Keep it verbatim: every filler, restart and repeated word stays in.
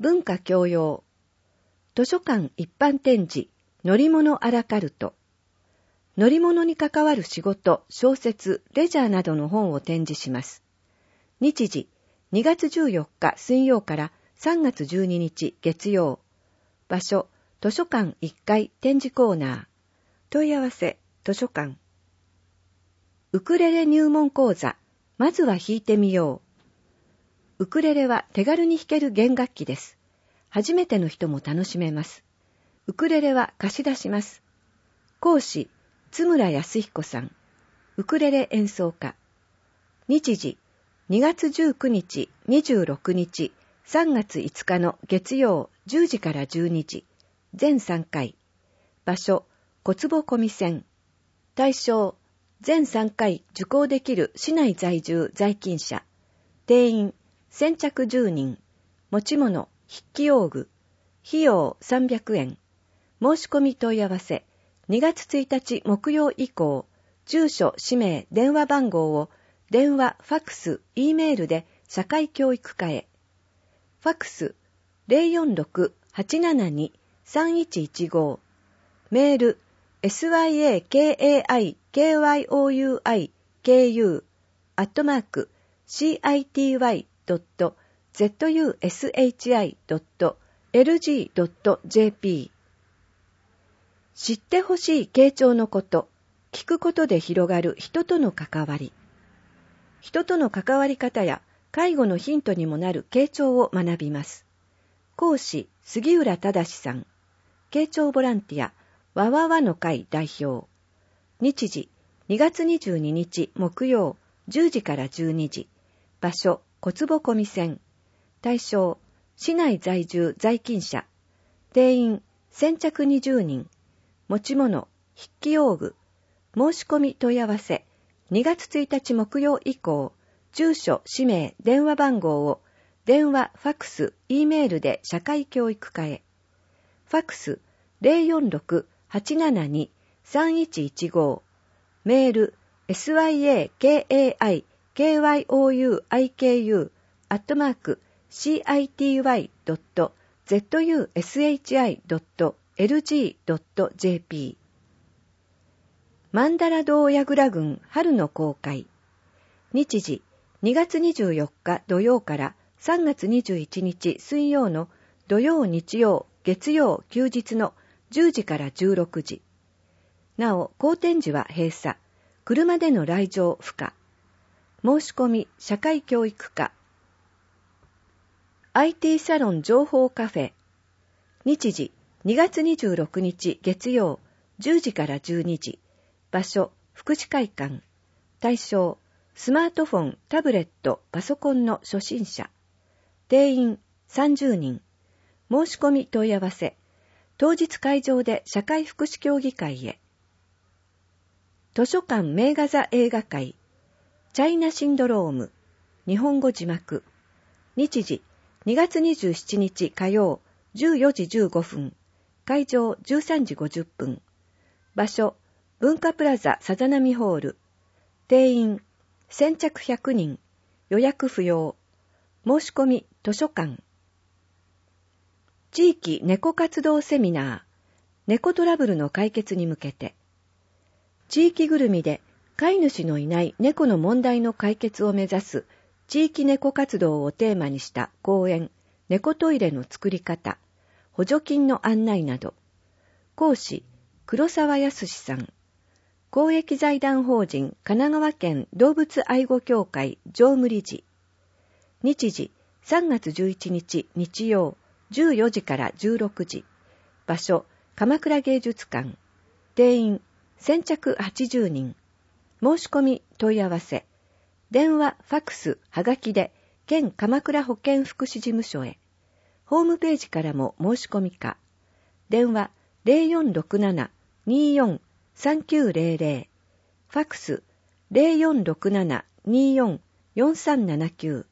文化教養、図書館一般展示、乗り物アラカルト、乗り物に関わる仕事、小説、レジャーなどの本を展示します。日時、にがつじゅうよっか水曜からさんがつじゅうににち月曜。場所、図書館いっかい展示コーナー。問い合わせ、図書館。ウクレレ入門講座、まずは弾いてみよう。ウクレレは手軽に弾ける弦楽器です。初めての人も楽しめます。ウクレレは貸し出します。講師、津村康彦さん。ウクレレ演奏家。日時、にがつじゅうくにち、にじゅうろくにち、さんがついつかの月曜じゅうじからじゅうにじ。全さんかい。場所、小坪小見線。対象、全さんかい受講できる市内在住在勤者。定員、先着じゅうにん。持ち物、筆記用具。費用さんびゃくえん。申し込み問い合わせ。にがつついたち木曜以降、住所、氏名、電話番号を電話、ファクス、Eメールで社会教育課へ。ファクス ゼロよんろく はちななに さんいちいちご。メール エスワイエーケーエーアイケーワイオーユーアイケーユー アットマーク シーアイティーワイドットゼットユーエスエイチアイドットエルジードットジェーピー。知ってほしい傾聴のこと、聞くことで広がる人との関わり。人との関わり方や介護のヒントにもなる傾聴を学びます。講師、杉浦忠さん。傾聴ボランティア、わわわの会代表。日時、にがつにじゅうににち木曜、じゅうじからじゅうにじ。場所、小坪小見線。対象、市内在住在勤者。定員、先着にじゅうにん。持ち物、筆記用具。申し込み問い合わせ。にがつついたち木曜以降、住所、氏名、電話番号を電話、ファクス、Eメールで社会教育課へ。ファクス ゼロよんろく はちななに さんいちいちご。メール エスワイエーケーエーアイケーワイオーユーアイケーユー アットマーク シーアイティーワイドットゼットユーエスエイチアイドットエルジードットジェーピー。マンダラ堂櫓郡春の公開。日時、にがつにじゅうよっか土曜からさんがつにじゅういちにち水曜の土曜日曜月曜休日のじゅうじからじゅうろくじ。なお、後展時は閉鎖。車での来場不可。申し込み社会教育課。アイティー サロン情報カフェ。日時、にがつにじゅうろくにち月曜じゅうじからじゅうにじ。場所、福祉会館。対象、スマートフォン、タブレット、パソコンの初心者。定員さんじゅうにん。申し込み問い合わせ。当日会場で社会福祉協議会へ。図書館名画座映画会。チャイナシンドローム。日本語字幕。日時、にがつにじゅうしちにち火曜じゅうよじじゅうごふん。会場じゅうさんじごじゅっぷん。場所、文化プラザさざなみホール。定員、先着ひゃくにん。予約不要。申し込み、図書館。地域猫活動セミナー。猫トラブルの解決に向けて。地域ぐるみで飼い主のいない猫の問題の解決を目指す地域猫活動をテーマにした講演、猫トイレの作り方、補助金の案内など。講師、黒沢康さん。公益財団法人神奈川県動物愛護協会常務理事。日時、さんがつじゅういちにち日曜じゅうよじからじゅうろくじ。場所、鎌倉芸術館。定員、先着はちじゅうにん。申し込み問い合わせ。電話、ファクス、はがきで県鎌倉保健福祉事務所へ。ホームページからも申し込みか。電話 ゼロよんろくなな にーよん さんきゅうゼロゼロ。ファクス ゼロよんろくなな にーよん よんさんななきゅう。